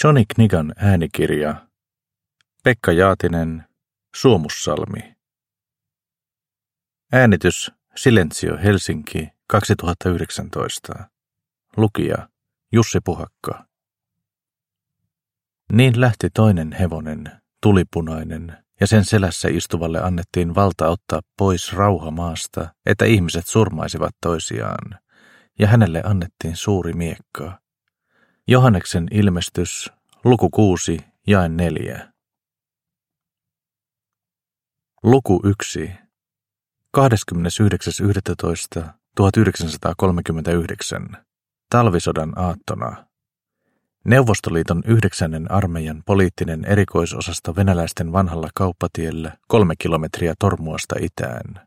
Johnny Knigan äänikirja. Pekka Jaatinen, Suomussalmi. Äänitys Silenzio Helsinki 2019. Lukija Jussi Puhakka. Niin lähti toinen hevonen, tulipunainen, ja sen selässä istuvalle annettiin valta ottaa pois rauha maasta, että ihmiset surmaisivat toisiaan, ja hänelle annettiin suuri miekka. Johanneksen ilmestys, luku 6, jae 4. Luku 1. 29.11.1939. Talvisodan aattona. Neuvostoliiton 9. armeijan poliittinen erikoisosasto venäläisten vanhalla kauppatiellä 3 kilometriä Tormuasta itään.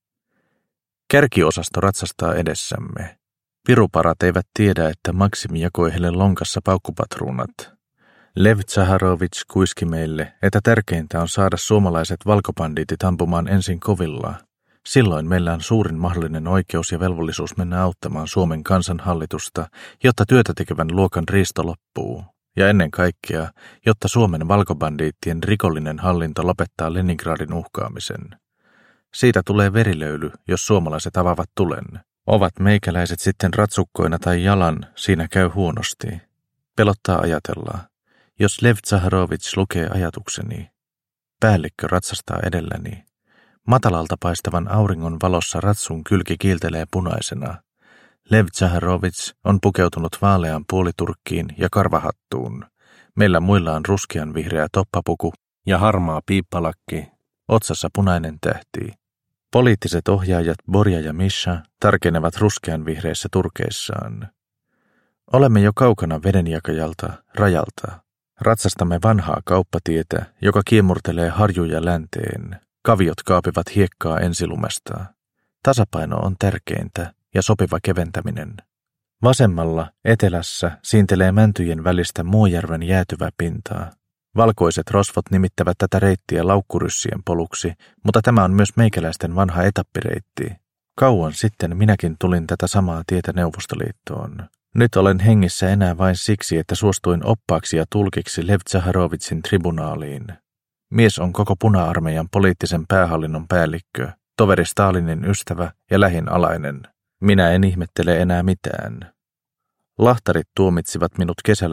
Kärkiosasto ratsastaa edessämme. Piruparat eivät tiedä, että Maksimi jakoi heille lonkassa paukkupatruunat. Lev Zaharovits kuiski meille, että tärkeintä on saada suomalaiset valkobandiitit ampumaan ensin kovilla. Silloin meillä on suurin mahdollinen oikeus ja velvollisuus mennä auttamaan Suomen kansanhallitusta, jotta työtä tekevän luokan riisto loppuu. Ja ennen kaikkea, jotta Suomen valkobandiittien rikollinen hallinto lopettaa Leningradin uhkaamisen. Siitä tulee verilöyly, jos suomalaiset avaavat tulen. Ovat meikäläiset sitten ratsukkoina tai jalan, siinä käy huonosti. Pelottaa ajatella. Jos Lev Zaharovits lukee ajatukseni. Päällikkö ratsastaa edelläni. Matalalta paistavan auringon valossa ratsun kylki kiiltelee punaisena. Lev Zaharovits on pukeutunut vaaleaan puoliturkkiin ja karvahattuun. Meillä muilla on ruskean vihreä toppapuku ja harmaa piippalakki, otsassa punainen tähti. Poliittiset ohjaajat Borja ja Misha tarkenevat ruskean vihreissä turkeissaan. Olemme jo kaukana vedenjakajalta, rajalta. Ratsastamme vanhaa kauppatietä, joka kiemurtelee harjuja länteen. Kaviot kaapivat hiekkaa ensilumesta. Tasapaino on tärkeintä ja sopiva keventäminen. Vasemmalla, etelässä, siintelee mäntyjen välistä Muojärven jäätyvä pintaa. Valkoiset rosvot nimittävät tätä reittiä laukkuryssien poluksi, mutta tämä on myös meikäläisten vanha etappireitti. Kauan sitten minäkin tulin tätä samaa tietä Neuvostoliittoon. Nyt olen hengissä enää vain siksi, että suostuin oppaaksi ja tulkiksi Lev Zaharovitsin tribunaaliin. Mies on koko puna-armeijan poliittisen päähallinnon päällikkö, toveri Stalinin ystävä ja lähin alainen. Minä en ihmettele enää mitään. Lahtarit tuomitsivat minut kesällä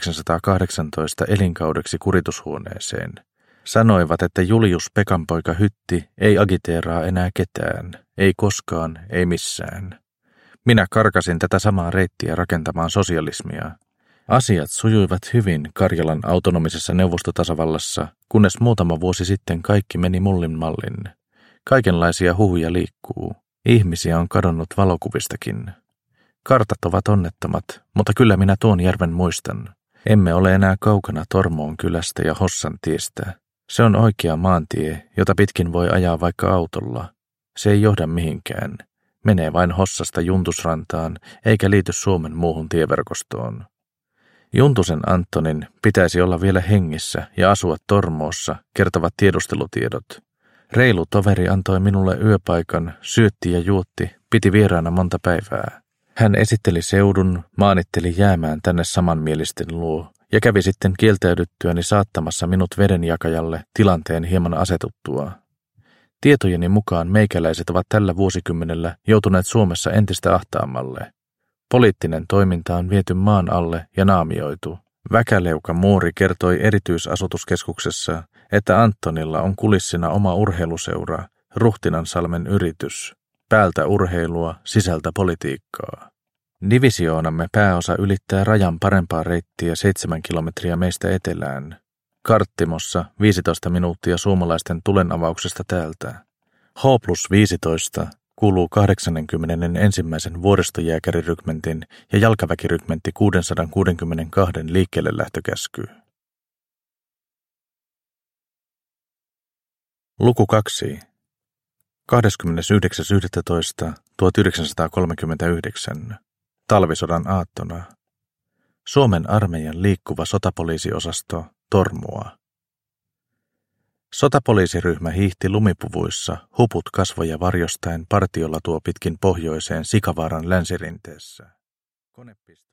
1918 elinkaudeksi kuritushuoneeseen. Sanoivat, että Julius Pekanpoika Hytti ei agiteeraa enää ketään, ei koskaan, ei missään. Minä karkasin tätä samaa reittiä rakentamaan sosialismia. Asiat sujuivat hyvin Karjalan autonomisessa neuvostotasavallassa, kunnes muutama vuosi sitten kaikki meni mullin mallin. Kaikenlaisia huhuja liikkuu. Ihmisiä on kadonnut valokuvistakin. Kartat ovat onnettomat, mutta kyllä minä tuon järven muistan. Emme ole enää kaukana Tormoon kylästä ja Hossan tiestä. Se on oikea maantie, jota pitkin voi ajaa vaikka autolla. Se ei johda mihinkään. Menee vain Hossasta Juntusrantaan, eikä liity Suomen muuhun tieverkostoon. Juntusen Antonin pitäisi olla vielä hengissä ja asua Tormoossa, kertovat tiedustelutiedot. Reilu toveri antoi minulle yöpaikan, syötti ja juotti, piti vieraana monta päivää. Hän esitteli seudun, maanitteli jäämään tänne samanmielisten luo ja kävi sitten kieltäydyttyäni saattamassa minut vedenjakajalle tilanteen hieman asetuttua. Tietojeni mukaan meikäläiset ovat tällä vuosikymmenellä joutuneet Suomessa entistä ahtaammalle. Poliittinen toiminta on viety maan alle ja naamioitu. Väkäleuka Muuri kertoi erityisasutuskeskuksessa, että Antonilla on kulissina oma urheiluseura, Ruhtinansalmen yritys. Päältä urheilua, sisältä politiikkaa. Divisioonamme pääosa ylittää rajan parempaa reittiä 7 kilometriä meistä etelään. Karttimossa 15 minuuttia suomalaisten tulenavauksesta täältä. H+15 kuuluu 81. vuoristojääkärirykmentin ja jalkaväkirykmentti 662 liikkeelle lähtökäsky. Luku 2. 29.11.1939. Talvisodan aattona. Suomen armeijan liikkuva sotapoliisiosasto Tormua. Sotapoliisiryhmä hiihti lumipuvuissa, huput kasvoja varjostaen partiolla tuo pitkin pohjoiseen Sikavaaran länsirinteessä. Konepiste